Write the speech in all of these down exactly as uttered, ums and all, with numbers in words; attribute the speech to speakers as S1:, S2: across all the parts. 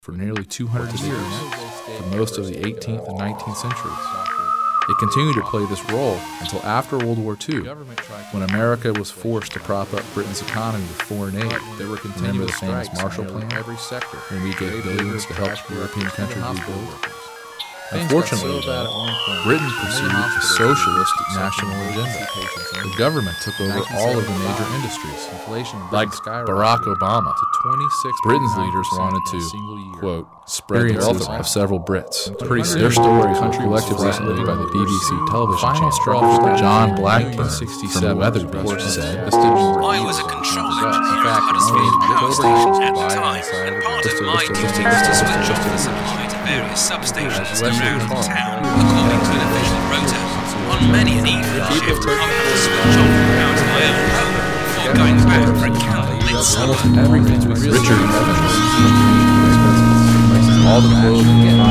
S1: for nearly two hundred years, for most of the eighteenth and nineteenth centuries. It continued to play this role until after World War Two, when America was forced to prop up Britain's economy with foreign aid. There were continuous the famous Marshall Plan, every sector, when we gave billions to help European countries rebuild. Unfortunately, Britain pursued a socialist national agenda. The government took over all of the major industries, like Barack Obama. Britain's leaders wanted to, quote, spread the wealth of several Brits. Their stories were collected recently by the B B C television channel. John Blackburn from Weatherby said,
S2: I was a control engineer at Huddersfield Power Station at the time, and part of my duty was to switch off the supply to various substations around the town, according to an official rota. On many an evening shift, I had to switch off the power to my own home before going back for a candlelit summer.
S1: Richard Evans, all the clothing and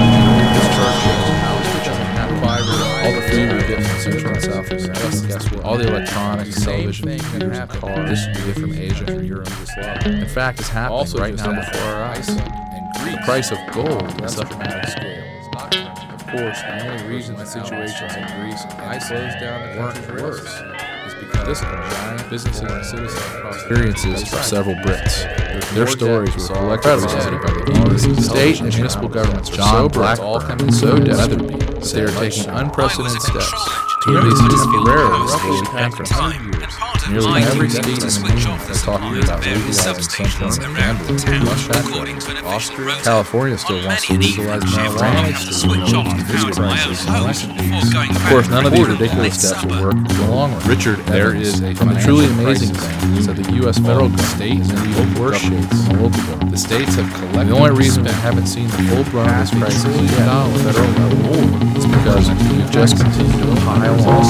S1: all the food we get from Central and South America, guess what? All the electronics, television, computers, and cars distributed from Asia and Europe. In fact, it's happening also right now before our eyes. The price of gold is up a dramatic scale. Of course, the only reason the situations in Greece and Iceland down the weren't worse is because this giant businesses and citizens across experiences for several Brits. Their stories were collectively presented by the B B C. State and municipal governments John Blackburn and so Weatherby that they are taking unprecedented steps to at least temporarily avoid bankruptcy. Nearly every state in the union is talking about legalizing some form of gambling. Russia, Austria, California still wants to legalize marijuana. Of course, none of these ridiculous steps will work in the long run. Richard, there is a from the truly amazing thing is that the U S federal government, states, and even worse shapes in the local government. The states have collected. The only reason we haven't seen the full brunt of this crisis yet at the federal level is because we've just continued to pile on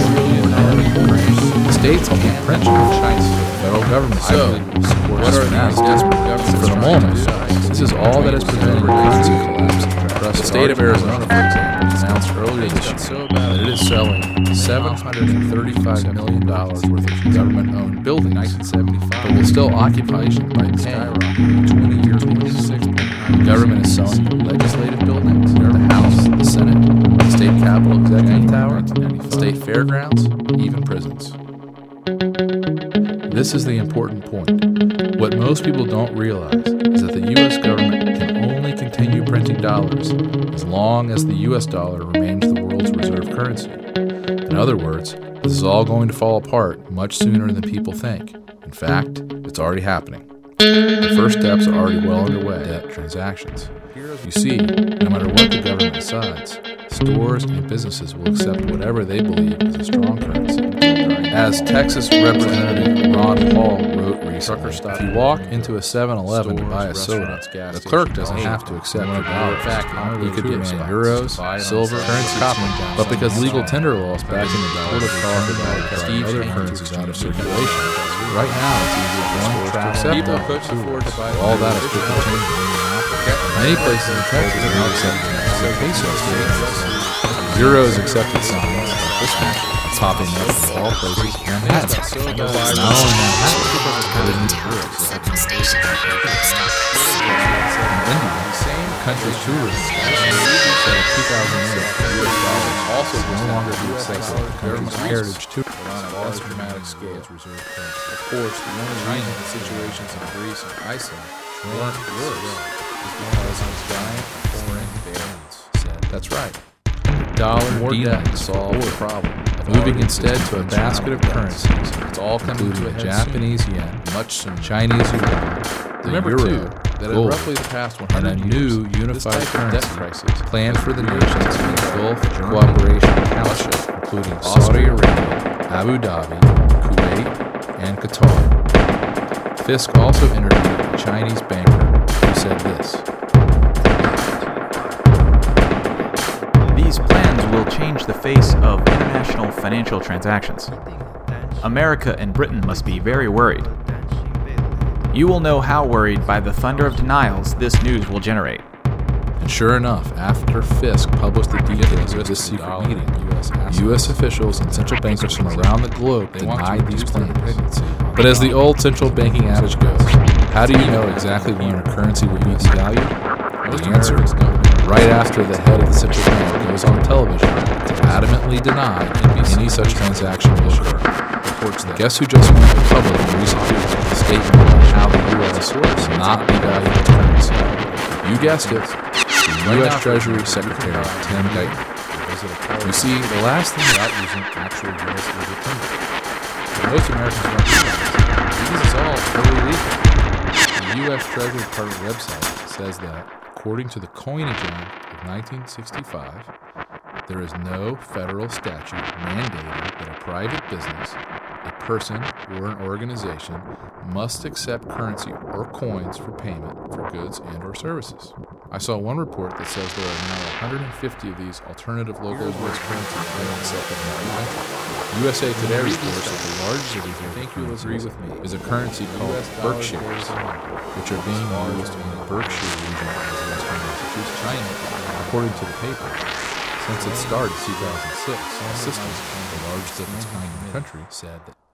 S1: the states can't print checks for the federal government. So, what are these desperate governments? For the moment, this is all that has prevented the currency collapse. The state of Arizona, for example, announced earlier this year that it is selling seven hundred thirty-five million dollars worth of government-owned buildings, but will still occupy by paying twenty years later. The government is selling legislative buildings, the House, the Senate, the state capitol executive tower, the state fairgrounds, even prisons. This is the important point. What most people don't realize is that the U S government can only continue printing dollars as long as the U S dollar remains the world's reserve currency. In other words, this is all going to fall apart much sooner than people think. In fact, it's already happening. The first steps are already well underway. Debt transactions. You see, no matter what the government decides, stores and businesses will accept whatever they believe is a strong currency. As Texas Representative Ron Paul wrote recently, if you walk into a seven eleven to buy a soda, the clerk doesn't have to accept your dollar. He could demand euros, silver, currency, copper, but because legal tender laws backing the dollar have prestige other currencies out of circulation, right now it's easier for one to accept dollars. All that is quickly changing. Many places in Texas are now accepting pesos. Euros accepted signs popping up in all places in Manhattan. Not only Manhattan, but in New York. In India, the country's tourism said in two thousand eight, U S dollars also will no longer be accepted as the country's heritage tourism on a large dramatic scale. Of course, the only reason the situations in Greece and Iceland weren't worse is because of giant foreign barons said. That's right. Dollar more debt to solve the problem. Moving instead to a basket of currencies, it's all coming to a Japanese yen, much soon, Chinese yuan, the Remember euro, too, that gold, roughly the past one hundred and a new years, unified currency crisis planned for the nations in the Gulf Cooperation Council, including Saudi Arabia, Abu Dhabi, Kuwait, and Qatar. Fisk also interviewed a Chinese banker who said this.
S3: These plans will change the face of international financial transactions. America and Britain must be very worried. You will know how worried by the thunder of denials this news will generate.
S1: And sure enough, after Fisk published the details of this secret meeting, U S officials and central bankers from around the globe denied these plans. But as the old central banking adage goes, how do you know exactly when a currency will be devalued? The answer is no. Right after the head of the Central Bank goes on television to adamantly deny any such transaction will occur. And guess who just went public recently with a statement on how the U S will not devalue its currency? You guessed it, the U S Treasury Secretary Tim Geithner. You see, the last thing about using actual U S legal tender. Most Americans don't realize this is all totally legal. The U S Treasury Department website says that, according to the Coinage Act of nineteen sixty-five, there is no federal statute mandating that a private business, a person, or an organization must accept currency or coins for payment for goods and or services. I saw one report that says there are now one hundred fifty of these alternative local U S currencies being accepted in every country. U S A Today reports that the largest of these local currencies is a currency called Berkshires, which are being used in the Berkshire region of western Massachusetts, China. According to the paper, since its start in two thousand six, Systems, the largest of its kind in the country, said that